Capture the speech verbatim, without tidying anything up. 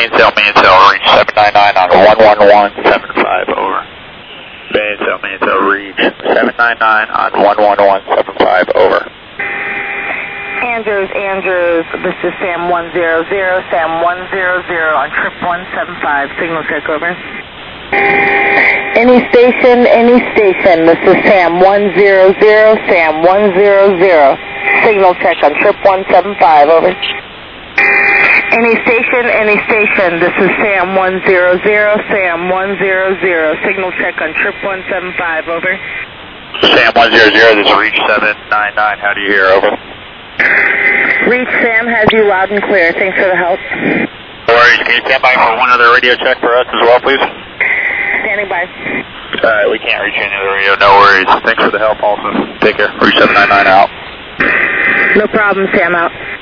Mainsail, mainsail, reach seven nine nine on one one one seven five, over. Mainsail, mainsail, reach seven nine nine on one one one seven five, over. Andrews, Andrews, this is Sam one zero zero, Sam one zero zero on trip one seven five, signal check, over. Any station, any station, this is Sam one zero zero, Sam one zero zero, signal check on trip one seven five, over. Any station, any station, this is Sam one zero zero, Sam one zero zero, signal check on trip one seven five, over. Sam one zero zero, this is reach seven nine nine, how do you hear, over? Reach Sam has you loud and clear, thanks for the help. No worries, can you stand by for one other radio check for us as well, please? Standing by. Alright, we can't reach any other radio, no worries. Thanks for the help also. Take care, reach seven nine nine out. No problem, Sam out.